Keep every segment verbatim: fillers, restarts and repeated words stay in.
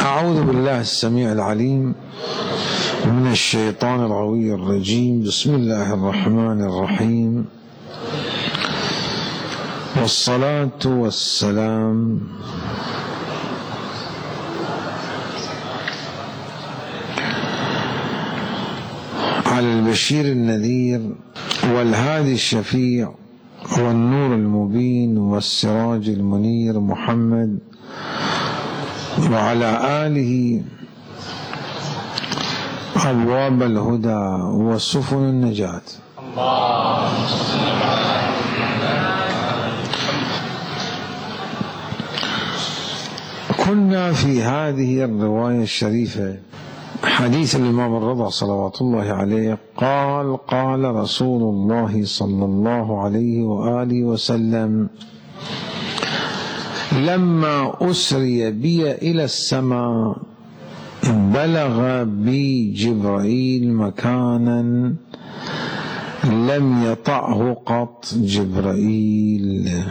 أعوذ بالله السميع العليم من الشيطان الغوي الرجيم. بسم الله الرحمن الرحيم، والصلاة والسلام على البشير النذير والهادي الشفيع والنور المبين والسراج المنير محمد، وعلى آله أبواب الهدى وسفن النجاة. كنا في هذه الرواية الشريفة حديث الإمام الرضا صلوات الله عليه قال: قال رسول الله صلى الله عليه وآله وسلم: لما أسري بي إلى السماء بلغ بي جبرائيل مكانا لم يطعه قط جبرائيل.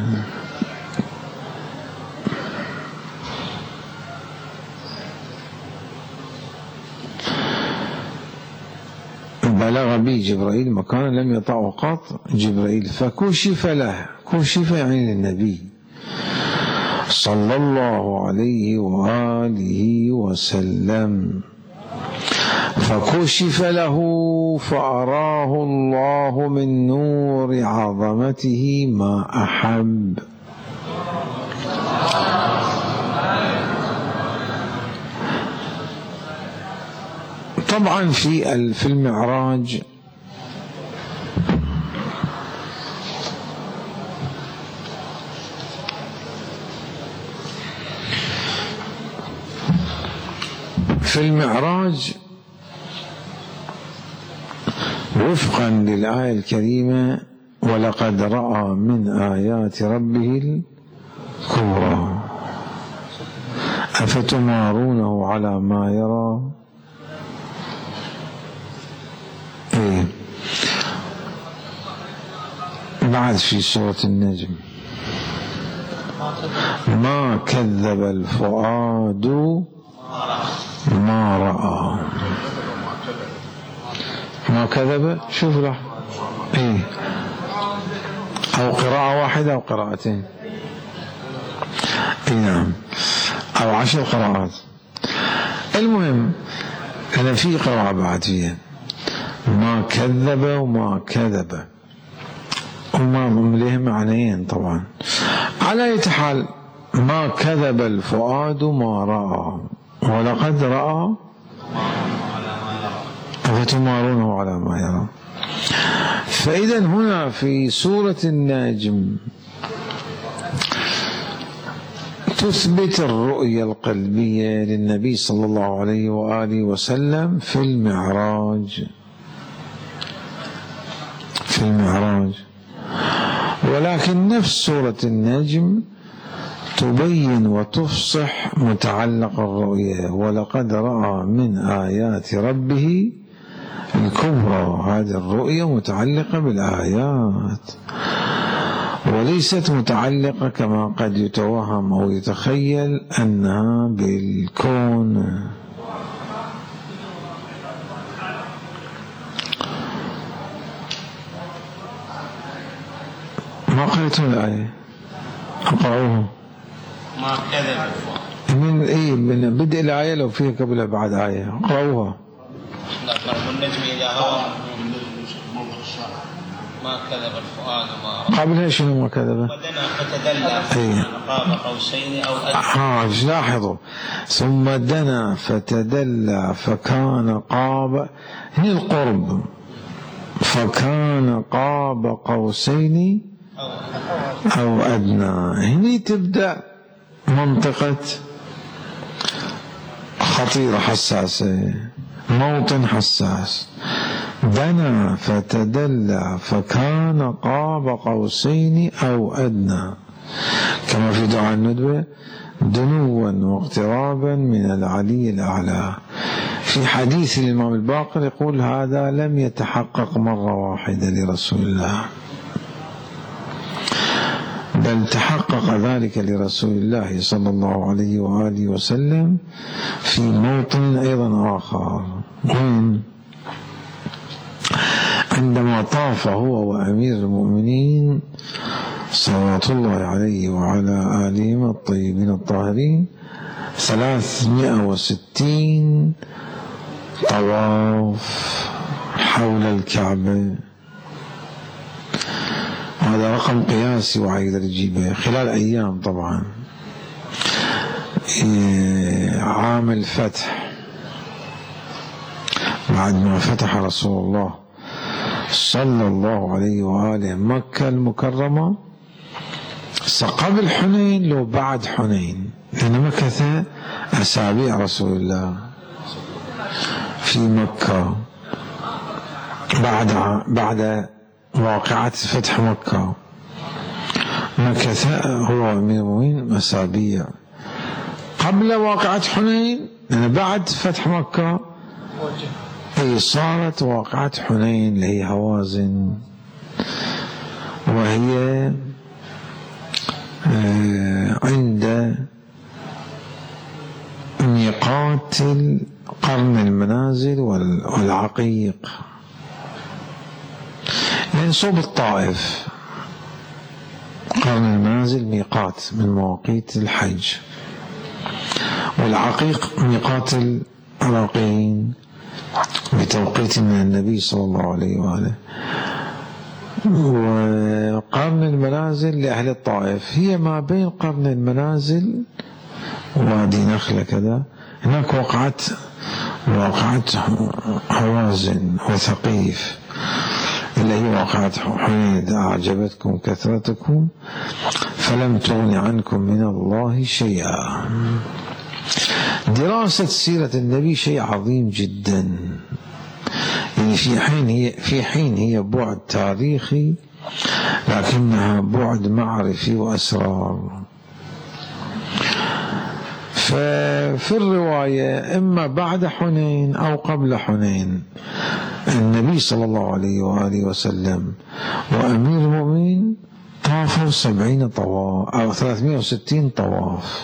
بلغ بي جبرائيل مكانا لم يطعه قط جبرائيل، فكشف له، كشف يعني للنبي صلى الله عليه وآله وسلم، فكشف له فأراه الله من نور عظمته ما أحب. طبعا في في المعراج في المعراج وفقا للآية الكريمة: ولقد رأى من آيات ربه الكبرى أفتمارونه على ما يرى. إيه. بعد في سورة النجم: ما كذب الفؤاد ما رأى. ما كذب، شوف له إيه، أو قراءة واحدة أو قراءتين، إيه نعم، أو عشر قراءات. المهم أنا في قراءة بعد فيها ما كذب وما كذب، وما له معنيين طبعا. على أي حال، ما كذب الفؤاد ما رأى ولقد رأى أفتمارونه على ما يرى. فإذا هنا في سورة النجم تثبت الرؤية القلبية للنبي صلى الله عليه وآله وسلم في المعراج في المعراج ولكن نفس سورة النجم تبين وتفصح متعلق الرؤية: ولقد رأى من آيات ربه الكبرى. هذه الرؤية متعلقة بالآيات وليست متعلقة كما قد يتوهم أو يتخيل أنها بالكون. ما قرأتم الآية؟ أقرأوها. ما كذب من إيه، من بدء الآية لو فيها قبل بعد آية أقرأوها. لا قرأوا النجم إذا هوى ما كذب الفؤاد ما رأى. قبلها شنو ما كذب؟ ودنا فتدلى أيه. قاب قوسين أو أدنى. ها لاحظوا: ثم دنا فتدلى فكان قاب، هنا القرب، فكان قاب قوسين أو أدنى. هنا تبدأ منطقة خطيرة حساسة، موطن حساس. دنا فتدلى فكان قاب قوسين أو أدنى، كما في دعاء الندبة: دنوا واقترابا من العلي الأعلى. في حديث الإمام الباقر يقول: هذا لم يتحقق مرة واحدة لرسول الله. بل تحقق ذلك لرسول الله صلى الله عليه وآله وسلم في موطن أيضا آخر، وين؟ عندما طاف هو وأمير المؤمنين صلوات الله عليه وعلى آلهم الطيبين الطاهرين ثلاثمائة وستين طواف حول الكعبة. هذا رقم قياسي وعيد يجيبه خلال أيام، طبعا عام الفتح، بعد ما فتح رسول الله صلى الله عليه وآله مكة المكرمة، قبل حنين لو بعد حنين، لأن مكث أسابيع رسول الله في مكة بعد بعد واقعة فتح مكة، مكث هو من المؤمنين أسابيع قبل واقعة حنين، لأن بعد فتح مكة أي صارت واقعة حنين اللي هي هوازن، وهي عند ميقات قرن المنازل والعقيق، يعني صوب الطائف. قرن المنازل ميقات من مواقيت الحج، والعقيق ميقات العراقيين بتوقيت من النبي صلى الله عليه وآله. وقرن المنازل لأهل الطائف هي ما بين قرن المنازل ووادي نخلة كذا، هناك وقعت وقعت هوازن وثقيف اللي هي وقعت حنين، إذا أعجبتكم كثرتكم فلم تغن عنكم من الله شيئا. دراسة سيرة النبي شيء عظيم جدا، يعني في حين هي في حين هي بعد تاريخي لكنها بعد معرفي وأسرار. ففي الرواية إما بعد حنين أو قبل حنين النبي صلى الله عليه وآله وسلم وأمير المؤمنين طافوا سبعين طواف أو ثلاثمائة وستين طواف.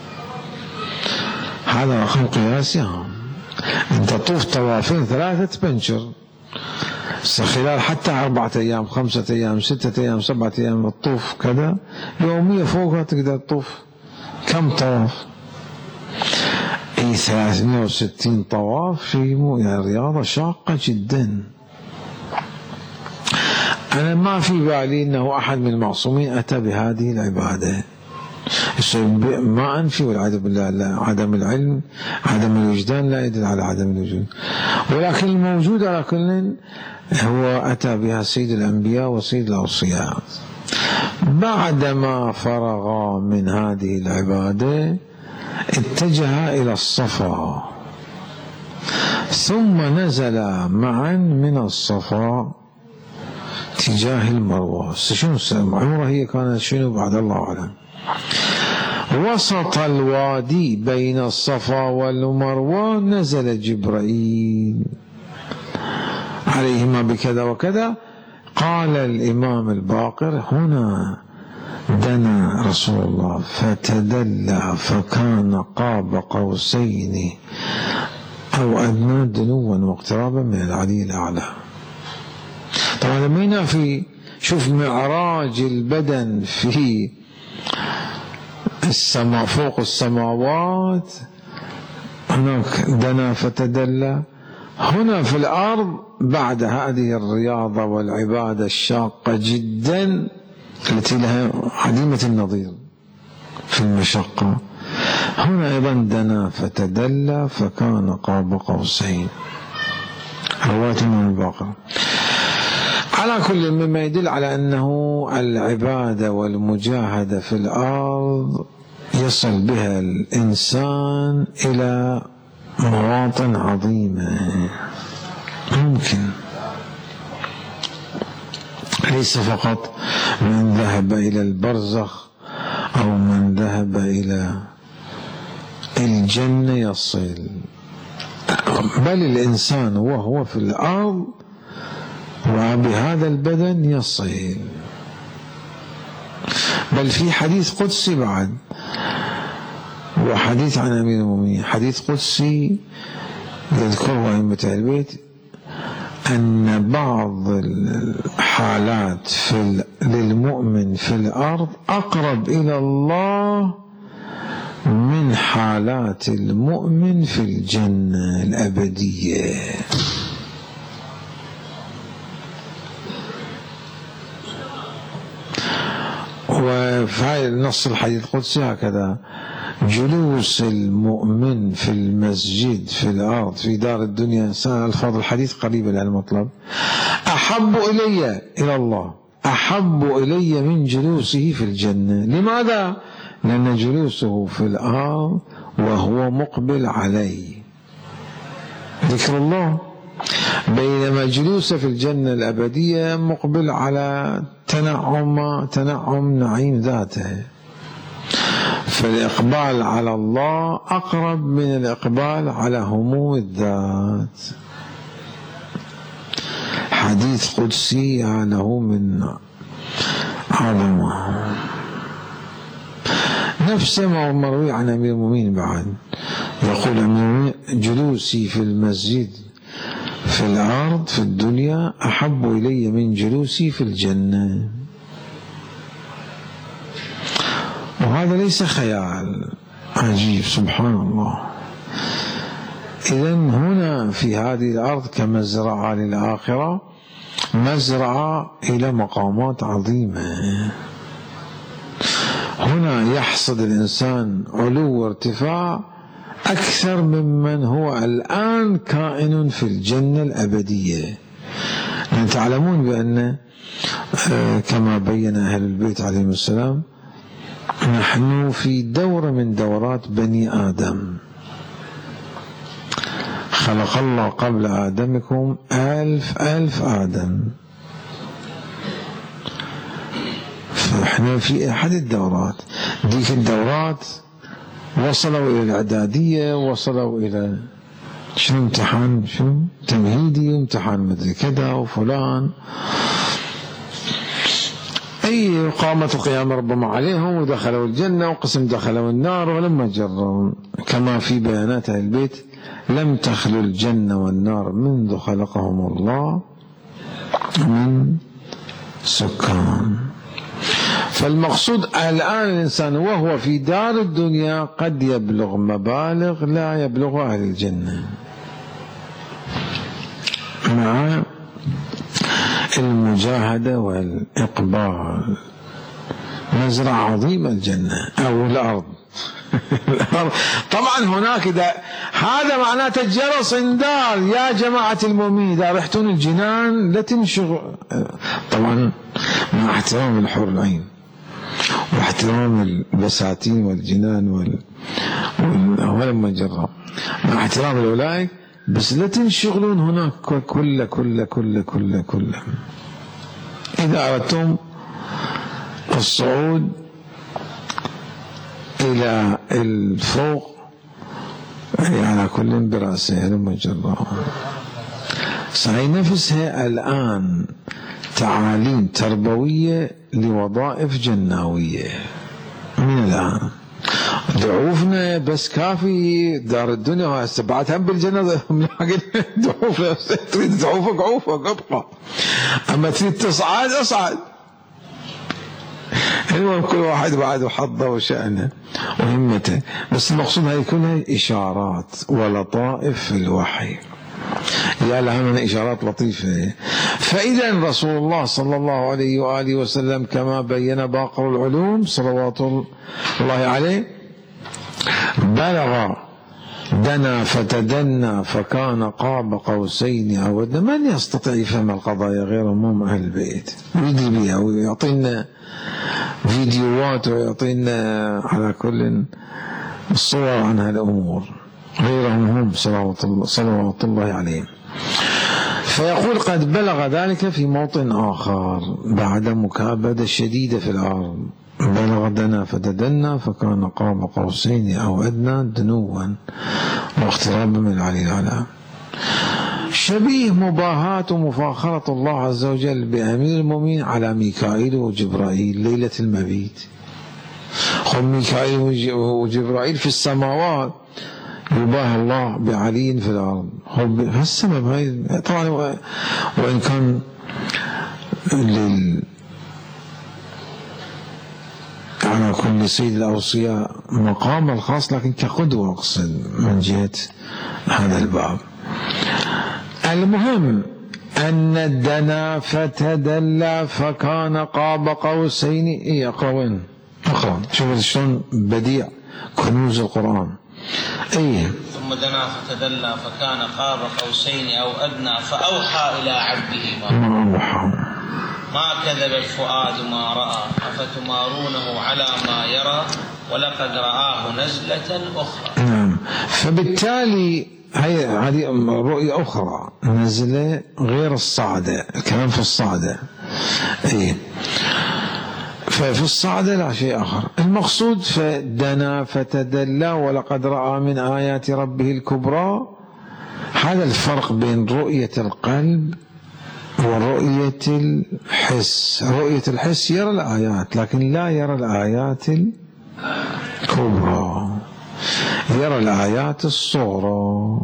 هذا رقم قياسي. أنت تطوف طوافين ثلاثة بنشر خلال حتى أربعة أيام خمسة أيام ستة أيام سبعة أيام الطوف كذا يومية فوقها تقدر تطوف كم طواف؟ أي ثلاثمائة وستين طواف في يعني رياضة شاقة جدا. أنا ما في بالي أنه أحد من المعصومين أتى بهذه العبادة. ما أنفي والعياذ بالله، لا، عدم العلم عدم الوجدان لا يدل على عدم الوجود، ولكن الموجود على كل هو أتى بها سيد الأنبياء وسيد الأوصياء. بعدما فرغ من هذه العبادة اتجه إلى الصفا، ثم نزل معا من الصفا تجاه المروة. شنو العمرة هي كانت شنو بعد الله أعلم؟ وسط الوادي بين الصفا والمروة نزل جبرائيل عليهما بكذا وكذا. قال الإمام الباقر: هنا دنا رسول الله فتدلى فكان قاب قوسين أو أدنى دنوا واقترابا من العلي الأعلى. طبعا لما ينافي شوف معراج البدن في السماء فوق السماوات، هناك دنا فتدلى، هنا في الأرض بعد هذه الرياضة والعبادة الشاقة جدا التي لها عديمة النظير في المشقة، هنا أيضا دنا فتدلى فكان قاب قوسين. رواية من الباقر. على كل مما يدل على أنه العبادة والمجاهدة في الأرض يصل بها الإنسان إلى مواطن عظيمة، ممكن ليس فقط من ذهب إلى البرزخ أو من ذهب إلى الجنة يصل، بل الإنسان وهو في الأرض وبهذا البدن يصل. بل في حديث قدسي بعد، وحديث عن أمير المؤمنين، حديث قدسي يذكره أئمة البيت أن بعض الحالات في للمؤمن في الأرض أقرب إلى الله من حالات المؤمن في الجنة الأبدية. وفي النص الحديث القدسي هكذا: جلوس المؤمن في المسجد في الأرض في دار الدنيا، ألفاظ الحديث قريبة للمطلب، أحب إلي إلى الله أحب إلي من جلوسه في الجنة. لماذا؟ لأن جلوسه في الأرض وهو مقبل عليه ذكر الله، بينما جلوسه في الجنة الأبدية مقبل على تنعم تنعم نعيم ذاته. فالإقبال على الله أقرب من الإقبال على هموم الذات. حديث قدسي له من عظمه، نفس ما مروي عن أمير المؤمنين بعد، يقول أمير المؤمنين: جلوسي في المسجد في الأرض في الدنيا أحب إلي من جلوسي في الجنة. وهذا ليس خيال عجيب، سبحان الله. إذن هنا في هذه الأرض كمزرعة للآخرة، مزرعة إلى مقامات عظيمة. هنا يحصد الإنسان علو وارتفاع أكثر ممن هو الآن كائن في الجنة الأبدية. يعني تعلمون بأن كما بين أهل البيت عليهم السلام، نحن في دورة من دورات بني آدم. خلق الله قبل آدمكم ألف ألف آدم، فإحنا في أحد الدورات. ديك الدورات وصلوا إلى الإعدادية، وصلوا إلى شنو امتحان شنو تمهيدي وامتحان مدري كذا وفلان، أي قامت القيامة ربما عليهم ودخلوا الجنة، وقسم دخلوا النار. ولما جروا كما في بيانات أهل البيت: لم تخلو الجنة والنار منذ خلقهم الله من سكان. فالمقصود الآن الإنسان وهو في دار الدنيا قد يبلغ مبالغ لا يبلغ أهل الجنة، مع المجاهدة والإقبال. مزرعة عظيمة الجنة أو الأرض. طبعا هناك إذا هذا معناته الجرس اندار يا جماعة المؤمنين، إذا رحتون الجنان لا تنشغل. طبعا مع احترام الحور العين واحترام البساتين والجنان وال ولما جرى مع احترام الأولئك، بس لا تنشغلون هناك كل كل كل كل كل إذا أردتم الصعود إلى الفوق على كل برأسه لما جرى. صحيح نفسها الآن تعاليم تربوية لوظائف جناوية من الآن. ضعوفنا بس كافي دار الدنيا هسه بعد هم بالجنة ضعوف، تريد ضعوفك عوفك ابقى، أما تريد تصعد اصعد. المهم كل واحد بعد وحظه وشأنه وهمته، بس المقصود هاي كلها إشارات ولطائف في الوحي، يا لها من إشارات لطيفة. فإذا رسول الله صلى الله عليه وآله وسلم كما بين باقر العلوم صلوات الله عليه بلغ دنا فتدنى فكان قاب قوسين أو أدنى. من يستطيع يفهم القضايا غير أمم أهل البيت؟ يدري بها ويعطينا فيديوهات ويعطينا على كل الصور عن هالأمور غيرهم هم صلوات الله, صلوات الله عليهم. فيقول قد بلغ ذلك في موطن آخر بعد مكابدة شديدة في الأرض. بلغ دنا فتدنى فكان قاب قوسين أو أدنى دنوا واقترابا من العلي الأعلى. شبيه مباهاة ومفاخرة الله عز وجل بأمير المؤمنين على ميكائيل وجبرائيل ليلة المبيت. هم ميكائيل وجبرائيل في السماوات، يباهى الله بعلي في الأرض. هم هالسبب طبعا، وإن كان لل على كل سيد الأوصياء مقام الخاص، لكن كقدوة أقصد من جهة هذا الباب. المهم أن دنا فتدلى فكان قاب قوسين. إيه أقرأ وين؟ أقرأ شوف شلون بديع كنوز القرآن. إيه ثم دنا فتدلى فكان قاب قوسين أو أدنى فأوحى إلى عبده ما أوحى ما كذب الفؤاد ما رأى أفتمارونه على ما يرى ولقد رآه نزلة أخرى. نعم. فبالتالي هي هذه رؤية أخرى، نزلة غير الصعدة، الكلام في الصعدة. إيه ففي الصعدة لا شيء آخر. المقصود فدنا فتدلى ولقد رأى من آيات ربه الكبرى. هذا الفرق بين رؤية القلب ورؤية الحس. رؤية الحس يرى الآيات لكن لا يرى الآيات الكبرى، يرى الآيات الصغرى.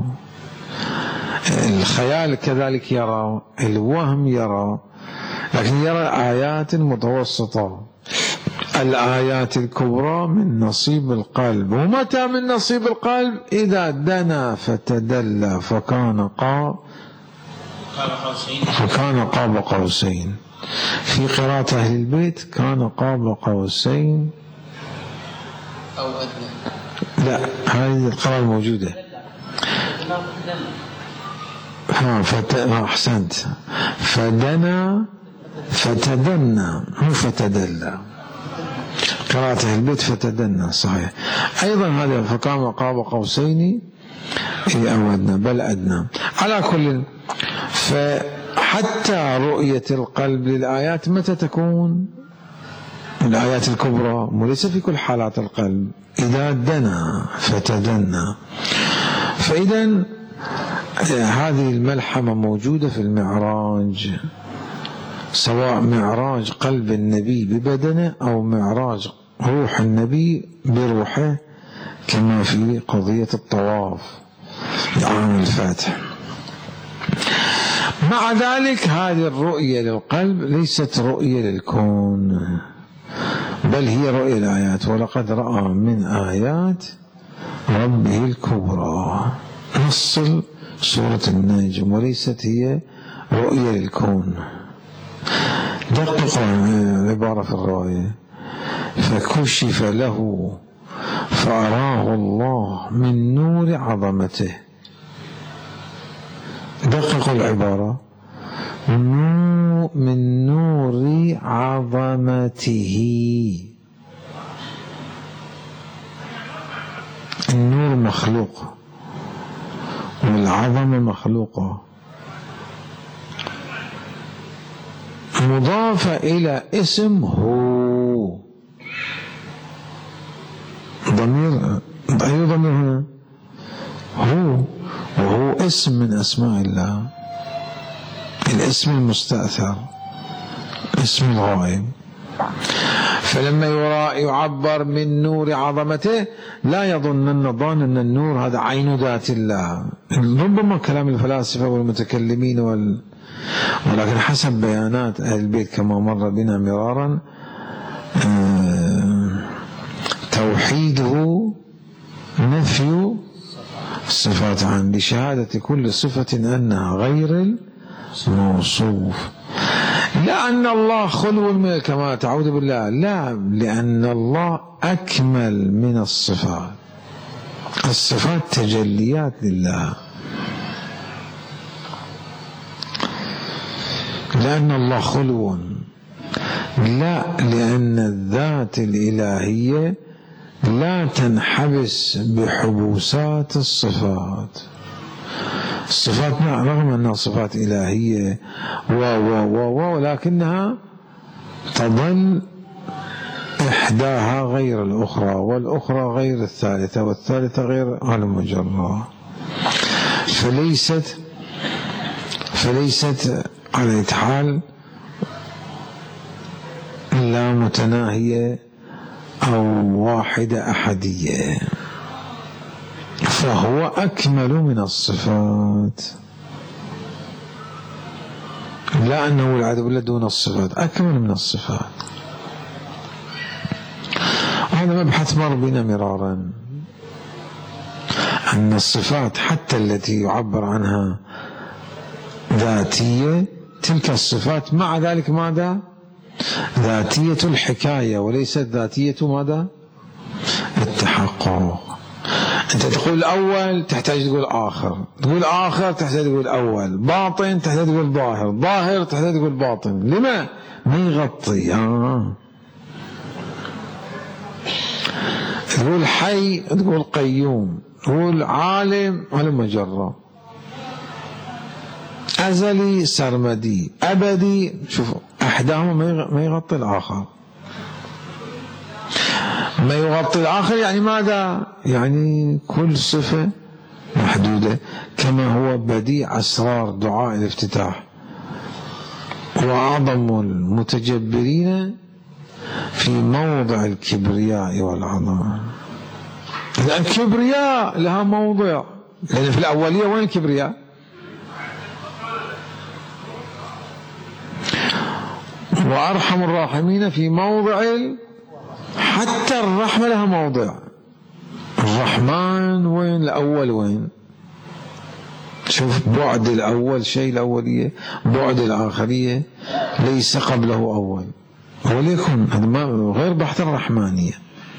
الخيال كذلك يرى، الوهم يرى، لكن يرى الآيات المتوسطة. الآيات الكبرى من نصيب القلب. ومتى من نصيب القلب؟ إذا دنا فتدلى فكان قاب فكان قاب قوسين. في قراءة أهل البيت كان قاب قوسين أو أدنى. لا، هذه القراءة الموجودة. ها فت... أحسنت. فدنا فتدنى مو فتدلى. قراءة أهل البيت فتدنى صحيح. أيضا هذا فكان قاب قوسين أو أدنى بل أدنى. على كل، فحتى رؤية القلب للآيات متى تكون؟ الآيات الكبرى، وليس في كل حالات القلب. إذا دنا فتدنى. فإذا هذه الملحمة موجودة في المعراج، سواء معراج قلب النبي ببدنه أو معراج روح النبي بروحه، كما في قضية الطواف عام الفتح. مع ذلك هذه الرؤية للقلب ليست رؤية للكون، بل هي رؤية الآيات. ولقد رأى من آيات ربه الكبرى، نص سورة النجم، وليست هي رؤية للكون. دقق العبارة في الرواية: فكشف له فأراه الله من نور عظمته. دققوا العبارة: من نور عظمته. النور مخلوق والعظمة مخلوقة، مضافة إلى اسم هو. ضمير، أي ضمير هنا؟ هو، وهو اسم من أسماء الله، الاسم المستأثر، اسم الغائب. فلما يعبر من نور عظمته لا يظنن ظان أن النور هذا عين ذات الله. ربما كلام الفلاسفة والمتكلمين وال... ولكن حسب بيانات أهل البيت كما مر بنا مرارا، توحيده نفي الصفات عن لشهادة كل صفة أنها غير الموصوف. لا أن الله خلو من الكمال، تعوذ بالله، لا، لأن الله أكمل من الصفات. الصفات تجليات لله، لأن الله خلو، لا، لأن الذات الإلهية لا تنحبس بحبوسات الصفات. الصفات رغم أنها صفات إلهية و و و ولكنها تظل إحداها غير الأخرى، والأخرى غير الثالثة، والثالثة غير المجرة. فليست فليست على أي حال لا متناهية أو واحدة أحدية، فهو أكمل من الصفات، لا أنه العدو إلا دون الصفات، أكمل من الصفات. وهذا مبحث مر بنا مرارا، أن الصفات حتى التي يعبر عنها ذاتية، تلك الصفات مع ذلك ماذا؟ ذاتية الحكاية وليست ذاتية ماذا؟ التحقق. أنت تقول أول تحتاج تقول آخر، تقول آخر تحتاج تقول أول، باطن تحتاج تقول ظاهر، ظاهر تحتاج تقول باطن. لما؟ ما يغطي. آه. تقول حي تقول قيوم، تقول عالم على مجرة، أزلي سرمدي أبدي. شوفوا أحداهما ما يغطي الآخر، ما يغطي الآخر يعني ماذا؟ يعني كل صفة محدودة، كما هو بديع أسرار دعاء الافتتاح: وأعظم المتجبرين في موضع الكبرياء والعظمة. الكبرياء لها موضع، لأن في الأولية وين الكبرياء؟ وأرحم الراحمين في موضع ال... حتى الرحمة لها موضع. الرحمن وين؟ الأول وين؟ شوف بعد الأول شيء الأولية، بعد الآخرية ليس قبله أول، وليكن هذا ما غير بحث الرحمانية.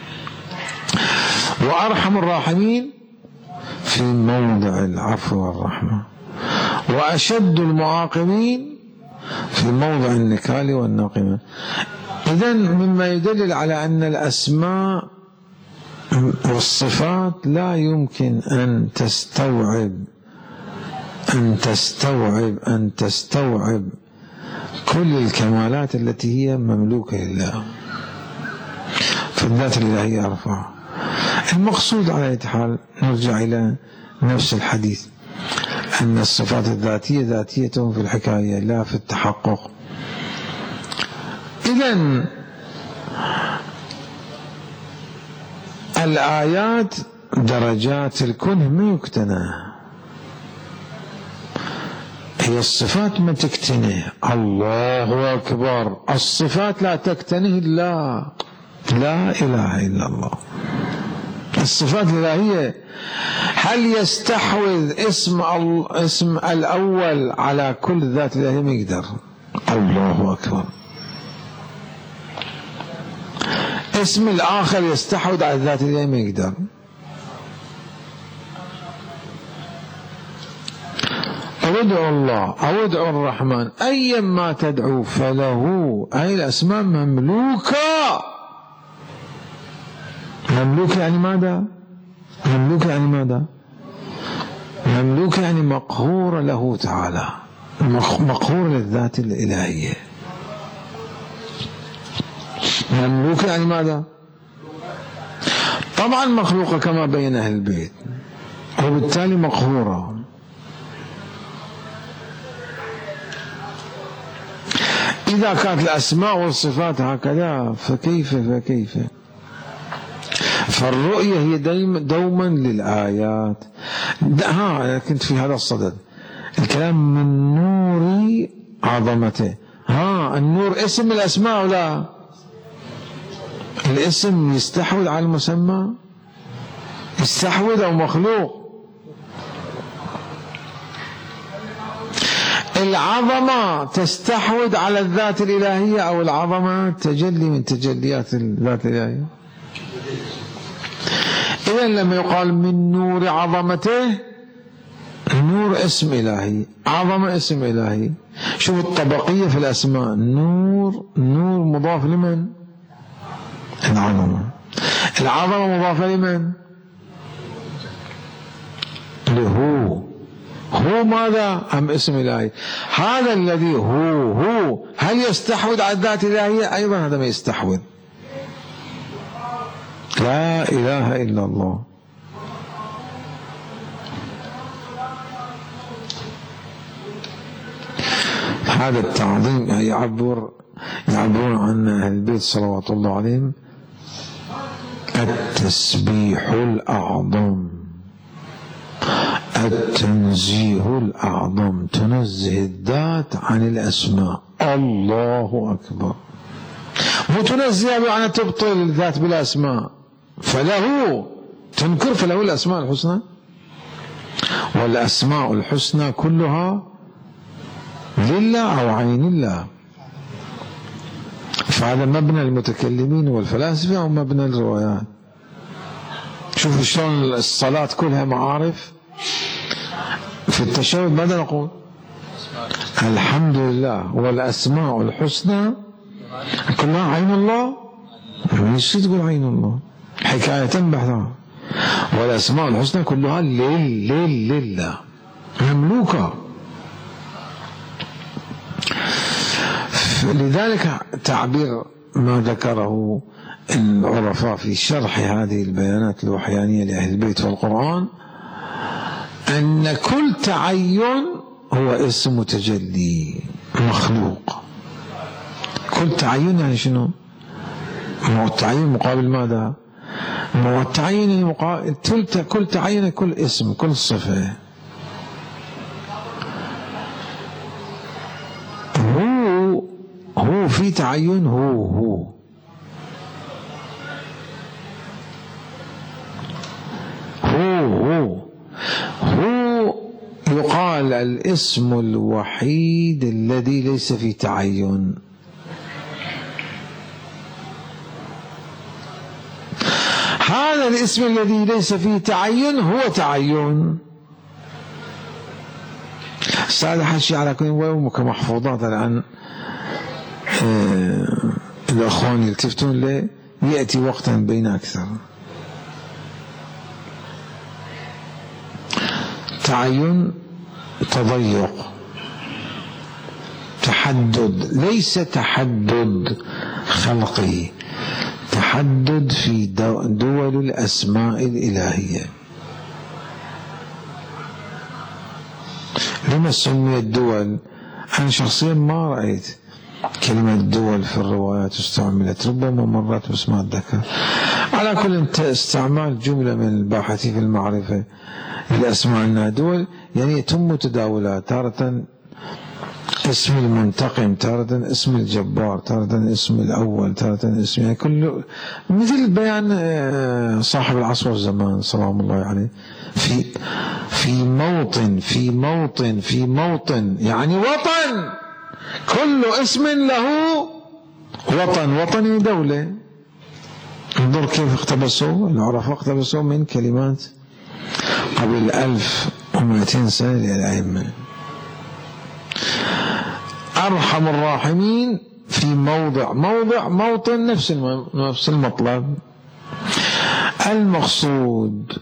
وأرحم الراحمين في موضع العفو والرحمة، وأشد المعاقبين في موضع النكال والناقمة. إذن مما يدلل على أن الأسماء والصفات لا يمكن أن تستوعب أن تستوعب أن تستوعب كل الكمالات التي هي مملوكة لله، فالذات الإلهية أرفع. المقصود على أي حال نرجع إلى نفس الحديث، أن الصفات الذاتية ذاتية في الحكاية لا في التحقق. إذن الآيات درجات الكنه ما يكتنى، هي الصفات ما تكتنه. الله أكبر، الصفات لا تكتنه إلا لا إله إلا الله. الصفات الإلهية هل يستحوذ اسم اسم الأول على كل ذات الإلهية؟ ما يقدر. الله أكبر. اسم الآخر يستحوذ على الذات الإلهية؟ ما يقدر. أو ادعوا الله أو ادعوا الرحمن أيا ما تدعو فله، أي الأسماء مملوكة. مملوك يعني ماذا؟ مملوك يعني ماذا؟ مملوك يعني مقهور له تعالى، مقهور للذات الإلهية. مملوك يعني ماذا؟ طبعا مخلوقة كما بين أهل البيت، وبالتالي مقهورة. إذا كانت الأسماء والصفات هكذا فكيف فكيف فالرؤية هي دوما للآيات. ها أنا كنت في هذا الصدد، الكلام من نور عظمته. ها النور اسم الأسماء ولا الاسم يستحوذ على المسمى؟ يستحوذ أو مخلوق؟ العظمة تستحوذ على الذات الإلهية أو العظمة تجلي من تجليات الذات الإلهية؟ إذن لما يقال من نور عظمته، نور اسم إلهي، عظمة اسم إلهي. شوف الطبقية في الأسماء، نور نور مضاف لمن؟ العظمة. العظمة مضافة لمن؟ له. هو ماذا؟ أم اسم إلهي. هذا الذي هو هو هل يستحوذ على الذات الإلهية؟ أيضا هذا ما يستحوذ. لا إله إلا الله. هذا التعظيم يعبر يعبرون عن أهل البيت صلوات الله عليهم التسبيح الأعظم، التنزيه الأعظم، تنزه الذات عن الأسماء. الله أكبر. مو تنزه عن تبطل الذات بالأسماء، فله تنكر فله الأسماء الحسنى، والأسماء الحسنى كلها لله أو عين الله. فهذا مبنى المتكلمين والفلاسفة أو مبنى الروايات. شوفوا شلون الصلاة كلها معارف. في التشهد ماذا نقول؟ الحمد لله، والأسماء الحسنى كلها عين الله. ليش تقول عين الله؟ حكاية بحثها. والأسماء الحسنى كلها لل لل لله مملوكة. لذلك تعبير ما ذكره العرفاء في شرح هذه البيانات الوحيانية لأهل البيت والقرآن أن كل تعين هو اسم متجلي مخلوق. كل تعين يعني شنو؟ مو التعين مقابل ماذا؟ مو التعين مقابل كل تعين كل اسم كل صفة. هو هو في تعين هو هو هو هو هو يقال الاسم الوحيد الذي ليس فيه تعين. هذا الاسم الذي ليس فيه تعين هو تعين. هذا حشي على كل ويوم كمحفوظات الآن. آه الأخوان يلتفتون له يأتي وقتا بين أكثر. تعين تضيق، تحدد، ليس تحدد خلقي، تحدد في دول الأسماء الإلهية. لما سميت دول؟ أنا شخصيا ما رأيت كلمة دول في الروايات استعملت، ربما مرات بس ما أتذكر. على كل استعمال جملة من الباحثين في المعرفة للأسماء أنها دول يعني يتم متداولات، تارة اسم المنتقم، تارة اسم الجبار، تارة اسم الأول، تارة اسم يعني كله مثل بيان صاحب العصر والزمان سلام الله عليه في في موطن في موطن في موطن يعني وطن، كل اسم له وطن، وطن دولة. انظر كيف اقتبسوا العرفاء، اقتبسوا من كلمات قبل ألف ومئتين سنة للأئمة. أرحم الراحمين في موضع موضع موطن نفس نفس المطلب. المقصود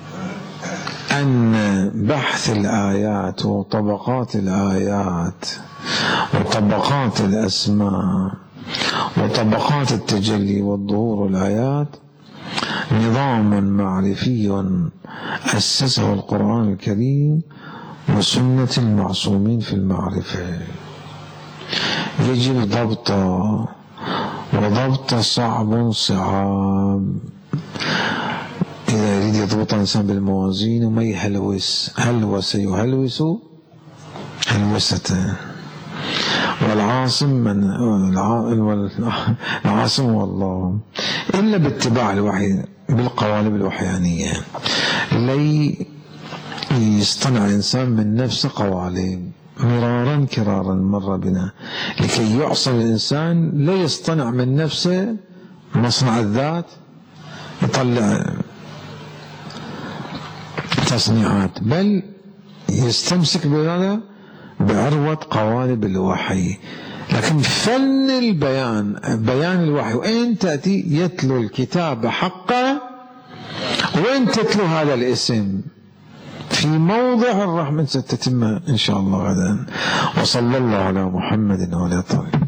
أن بحث الآيات وطبقات الآيات وطبقات الأسماء وطبقات التجلي والظهور الآيات نظام معرفي أسسه القرآن الكريم وسنة المعصومين في المعرفة. يجب ضبطه، وضبط صعب صعاب. إذا يريد يضبط الإنسان بالموازين وما يهلوس، هلوس يهلوس هلوسة. والعاصم من العاصم هو الله، إلا باتباع الوحي بالقوالب الوحيانية. لي يصطنع الإنسان من نفسه قوالب مرارا كرارا مر بنا، لكي يعصم الإنسان لا يصطنع من نفسه مصنع الذات يطلع تصنيعات، بل يستمسك بهذا بعروة قوالب الوحي. لكن فن البيان، بيان الوحي، وين تأتي يتلو الكتاب حقه، وين تتلو هذا الاسم في موضع الرحمة ستتم إن شاء الله غدا. وصلى الله على محمد وعلى آله.